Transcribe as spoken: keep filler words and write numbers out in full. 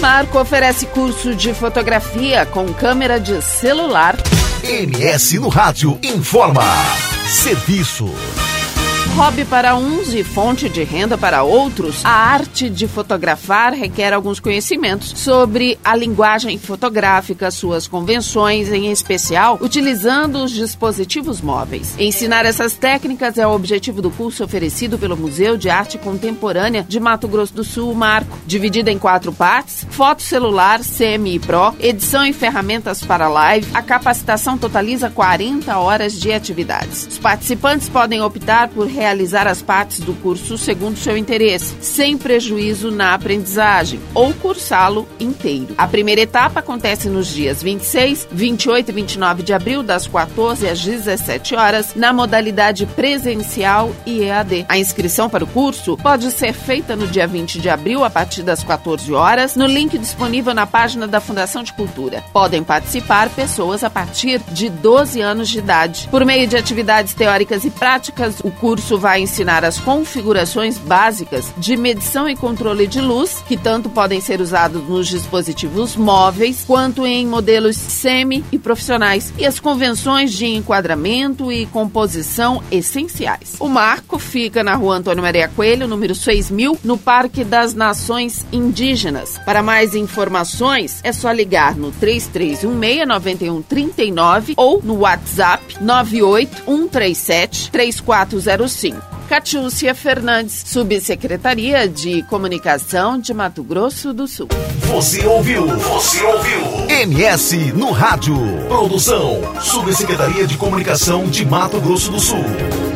Marco oferece curso de fotografia com câmera de celular. M S no Rádio informa. Serviço. Hobby para uns e fonte de renda para outros, a arte de fotografar requer alguns conhecimentos sobre a linguagem fotográfica, suas convenções, em especial utilizando os dispositivos móveis. Ensinar essas técnicas é o objetivo do curso oferecido pelo Museu de Arte Contemporânea de Mato Grosso do Sul, Marco, dividido em quatro partes: foto celular, semi e pro, edição e ferramentas para live. A capacitação totaliza quarenta horas de atividades. Os participantes podem optar por realizar as partes do curso segundo seu interesse, sem prejuízo na aprendizagem, ou cursá-lo inteiro. A primeira etapa acontece nos dias vinte e seis, vinte e oito e vinte e nove de abril, das quatorze às dezessete horas, na modalidade presencial e E A D. A inscrição para o curso pode ser feita no dia vinte de abril, a partir das quatorze horas, no link disponível na página da Fundação de Cultura. Podem participar pessoas a partir de doze anos de idade. Por meio de atividades teóricas e práticas, o curso vai ensinar as configurações básicas de medição e controle de luz, que tanto podem ser usados nos dispositivos móveis quanto em modelos semi e profissionais, e as convenções de enquadramento e composição essenciais. O Marco fica na Rua Antônio Maria Coelho, número seis mil, no Parque das Nações Indígenas. Para mais informações, é só ligar no três três um seis, nove um três nove ou no WhatsApp nove oito um três sete, três quatro zero cinco. Catiúcia Fernandes, Subsecretaria de Comunicação de Mato Grosso do Sul. Você ouviu? Você ouviu? M S no Rádio. Produção, Subsecretaria de Comunicação de Mato Grosso do Sul.